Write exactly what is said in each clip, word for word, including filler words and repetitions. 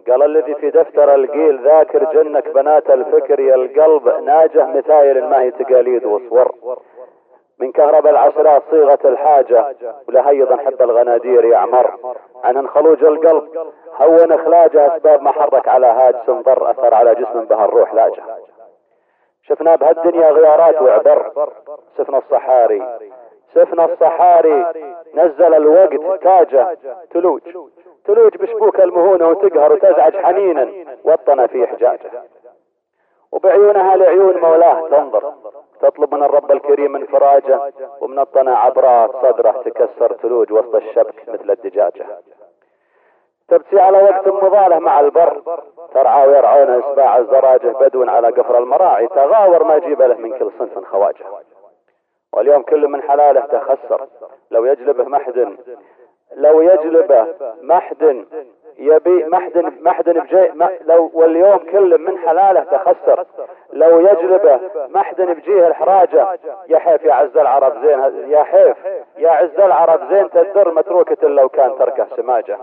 قال الذي في دفتر القيل ذاكر جنك بنات الفكر يا القلب ناجه مثايل ما هي تقاليد وصور. من كهرب العشرات صيغة الحاجة ولا ايضا حب الغنادير يعمر عنهن خلوج القلب هون اخلاجه اسباب ما حرك على هاجس ضر اثر على جسم بها الروح لاجه. شفنا بهالدنيا غيارات وعبر سفن الصحاري سفن الصحاري نزل الوقت تاجه تلوج تلوج بشبوك المهونة وتقهر وتزعج حنينا وطن في حجاجه. وبعيونها لعيون مولاه تنظر تطلب من الرب الكريم انفراجه ومن الطنا عبرات صدره تكسر تلوج وسط الشبك مثل الدجاجة. تبكي على وقت مضاله مع البر ترعى ويرعون اسباع الزراجه بدو على قفر المراعي تغاور ما جيب له من كل صنف خواجه. واليوم كل من حلاله تخسر لو يجلبه محد لو يجلبه محد يبي محد محد بجي لو واليوم كل من حلاله تخسر لو يجلبه محد بجيه الحراجه. يا حيف يا عز العرب زين يا حيف يا عز العرب زين تدر متروكة لو كان تركه سماجه.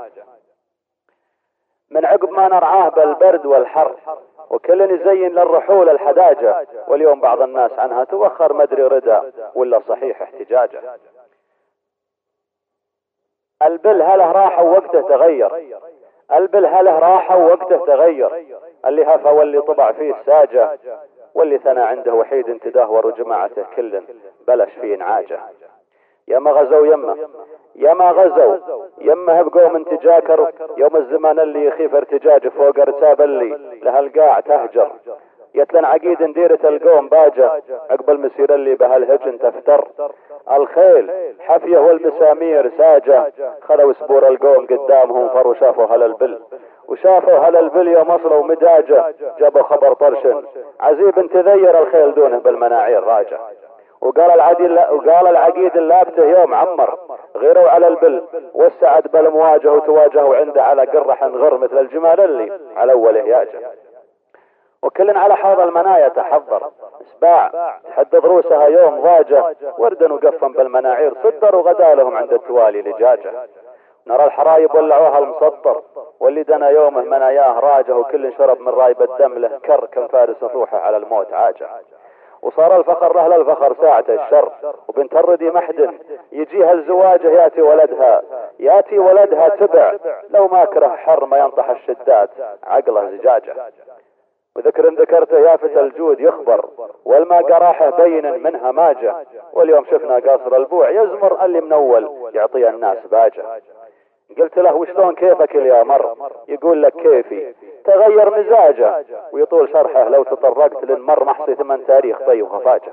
من عقب ما نرعاه بالبرد والحر وكل يزين للرحول الحداجة واليوم بعض الناس عنها توخر مدري رضا ولا صحيح احتجاجه. البل هله راح ووقته تغير البل هله راح ووقته تغير اللي هفى واللي طبع فيه ساجة واللي ثنى عنده وحيد انتدهور وجماعته كل بلش فيه نعاجه. يا ما غزوا يمه يا ما غزوا يمه بقوم انتجاكر يوم الزمان اللي يخيف ارتجاج فوق ارتاب اللي لهالقاع تهجر يتلن عقيد نديرة القوم باجة عقب المسير اللي بهالهجن تفتر. الخيل حفيه والمسامير ساجة خلوا سبور القوم قدامهم فر وشافوا هلالبل وشافوا هلالبل يوم وصلوا مداجة جابوا خبر طرشن عزيب تذير الخيل دونه بالمناعير راجع. وقال العديل وقال العقيد اللابته يوم عمر غيروا على البل والسعد بالمواجه وتواجهوا عنده على قرح غر مثل الجمال اللي على اوله ياجه. وكل على حوض المنايا تحضر اسباع تحدد روسها يوم ضاجه وردا وقفا بالمناعير صدر وغدا لهم عند التوالي لجاجه. نرى الحرايب ولعوها المسطر واللي دنا يومه مناياه راجه وكل شرب من رايب الدم له كر كم فارس روحه على الموت عاجه. وصار الفخر له للفخر ساعة الشر وبنت الردي محدن يجيها الزواجه ياتي ولدها ياتي ولدها تبع لو ما كره حر ما ينطح الشدات عقله زجاجه. وذكر ذكرته يافت الجود يخبر والما قراحه بين منها ماجه واليوم شفنا قاصر البوع يزمر اللي من اول يعطي الناس باجه. قلت له وشلون كيفك يا مر يقول لك كيفي تغير مزاجه ويطول شرحه لو تطرقت للمر محصي ثمن تاريخ طي وخفاجه.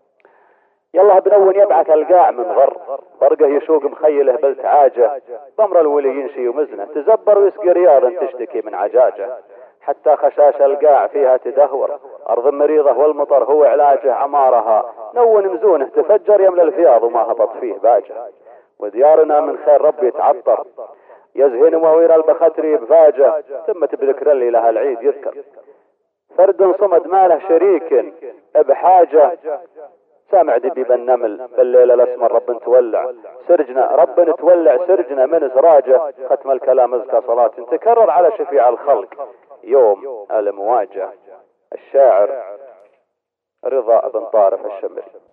يلا بنون يبعث القاع من غر برقه يشوق مخيله بالتعاجه بمر الولي ينشي ومزنه تزبر ويسقي رياض تشتكي من عجاجه. حتى خشاش القاع فيها تدهور ارض مريضه والمطر هو علاجه عمارها نون مزونه تفجر يملى الفياض وما هبط فيه باجه. وديارنا من خير ربي تعطر يزهن موير البختري بفاجه تمت بذكر اللي لها العيد يذكر. فرد صمد ما له شريك بحاجه سامع دبيب النمل بالليل الاسمر رب تولع سرجنا رب تولع سرجنا من سراجه. ختم الكلام ازكى صلاة تكرر على شفيع الخلق يوم المواجهة. الشاعر رضا بن طارف الشمري.